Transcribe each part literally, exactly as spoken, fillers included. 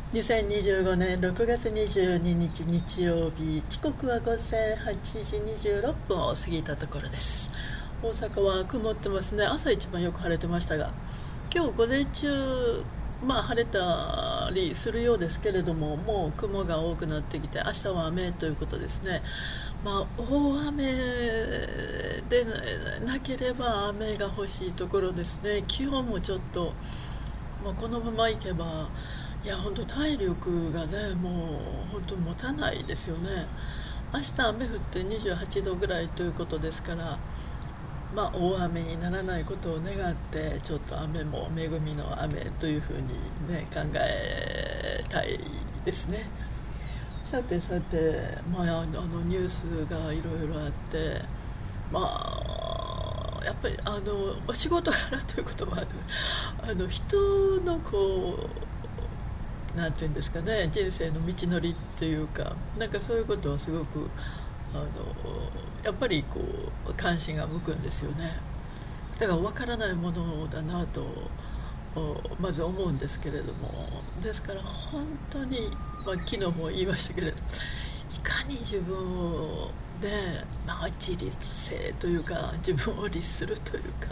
にせんにじゅうごねんろくがつにじゅうににち日曜日、時刻は午前はちじにじゅうろっぷんを過ぎたところです。大阪は曇ってますね。朝一番よく晴れてましたが、今日午前中、まあ、晴れたりするようですけれども、もう雲が多くなってきて、明日は雨ということですね。まあ、大雨でなければ雨が欲しいところですね。気温もちょっと、まあ、このままいけば、いや本当体力がね、もう本当持たないですよね。明日雨降ってにじゅうはちどぐらいということですから、まあ、大雨にならないことを願って、ちょっと雨も恵みの雨というふうに、ね、考えたいですね。さてさて、まあ、あのニュースがいろいろあって、まあ、やっぱりあの仕事柄ということもある。あの人のこうなんていうんですかね、人生の道のりっていうか、なんかそういうことはすごくあのやっぱりこう関心が向くんですよね。だから分からないものだなとまず思うんですけれども、ですから本当に、まあ、昨日も言いましたけれど、いかに自分をね、まあ、自律性というか自分を律するというか、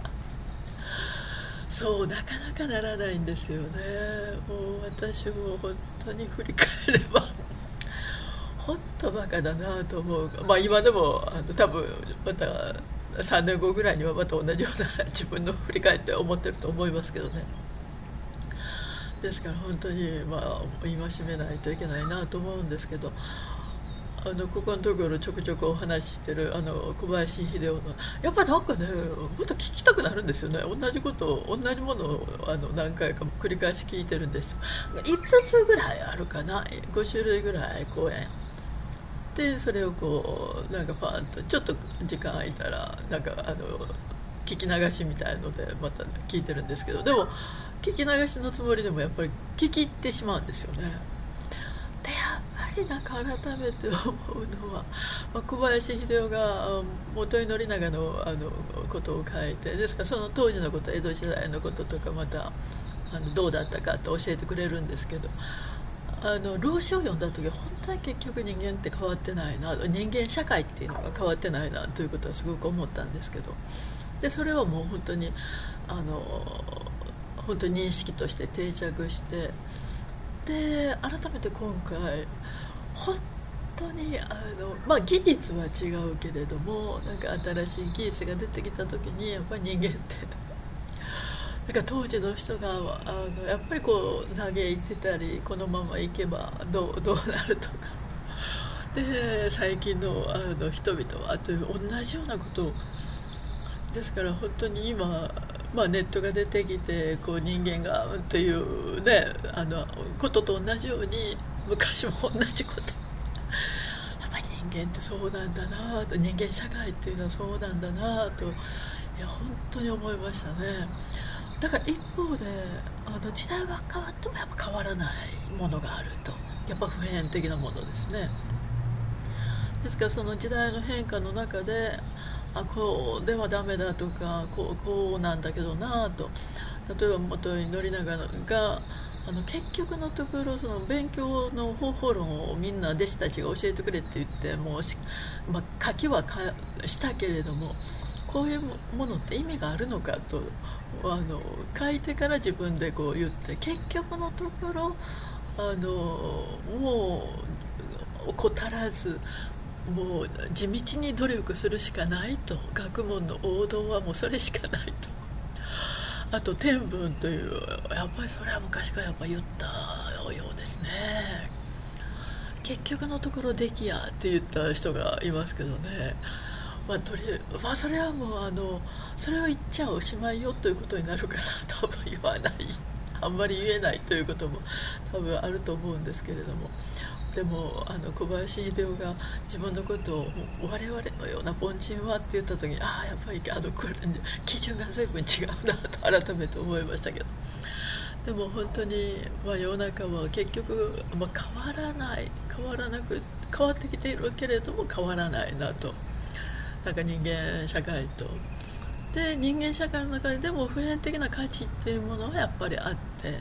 そうなかなかならないんですよね。もう私も本当に振り返れば本当バカだなと思う。まあ今でもあの多分またさんねんごぐらいにはまた同じような自分の振り返って思ってると思いますけどね。ですから本当にまあ戒めないといけないなと思うんですけど、あのここのところちょくちょくお話ししてるあの小林秀夫の、やっぱりなんかね、もっと聞きたくなるんですよね。同じことを同じものをあの何回か繰り返し聞いてるんです。いつつぐらいあるかな、ごしゅるいぐらい講演で、それをこうなんかパーンとちょっと時間空いたらなんかあの聞き流しみたいのでまた聞いてるんですけど、でも聞き流しのつもりでもやっぱり聞き入ってしまうんですよね。でやっぱりなんか改めて思うのは、まあ、小林秀夫が元井宣長のあのことを書いて、ですからその当時のこと、江戸時代のこととかまたあのどうだったかと教えてくれるんですけど、あの老子を読んだ時は本当に結局人間って変わってないな、人間社会っていうのが変わってないなということはすごく思ったんですけど、でそれはもう本当にあの本当に認識として定着して、で改めて今回本当にあの、まあ、技術は違うけれども、なんか新しい技術が出てきた時にやっぱり人間ってなんか当時の人があのやっぱりこう嘆いてたり、このままいけばどう、どうなるとかで、最近のあの人々はという同じようなことを、ですから本当に今、まあ、ネットが出てきてこう人間がという、ね、あのことと同じように昔も同じことやっぱり人間ってそうなんだなと、人間社会っていうのはそうなんだなと、いや本当に思いましたね。だから一方であの時代は変わってもやっぱ変わらないものがあると、やっぱ普遍的なものですね。ですからその時代の変化の中で、あこうではダメだとか、こう、こうなんだけどなと、例えば元井宣長があの結局のところその勉強の方法論をみんな弟子たちが教えてくれって言ってもうし、まあ、書きはかしたけれども、こういうものって意味があるのかと、あの書いてから自分でこう言って、結局のところあのもう怠らず、もう地道に努力するしかないと、学問の王道はもうそれしかないと。あと天文という、やっぱりそれは昔からやっぱ言ったようですね。結局のところ出来やって言った人がいますけどね、まあとりまあ、それはもうあのそれを言っちゃおしまいよということになるから多分言わない、あんまり言えないということも多分あると思うんですけれども、でもあの小林秀夫が自分のことを我々のような凡人はって言った時に、ああやっぱりあのこれ基準が随分違うなと改めて思いましたけど、でも本当に、まあ、世の中は結局、まあ、変わらない変わらなく変わってきているけれども変わらないなと、なんか人間社会とで人間社会の中でも普遍的な価値っていうものはやっぱりあって、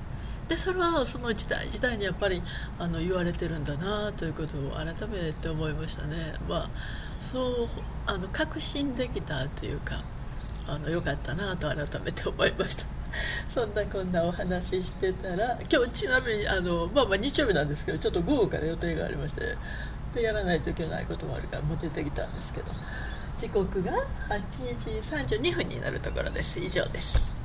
でそれはその時代時代にやっぱりあの言われてるんだなということを改めて思いましたね。まあ、そうあの確信できたというか、あのよかったなと改めて思いました。そんなこんなお話ししてたら、今日ちなみにあの、まあ、まあ日曜日なんですけど、ちょっと午後から予定がありまして、でやらないといけないこともあるからもう出てきたんですけど、時刻がはちじさんじゅうにふんになるところです。以上です。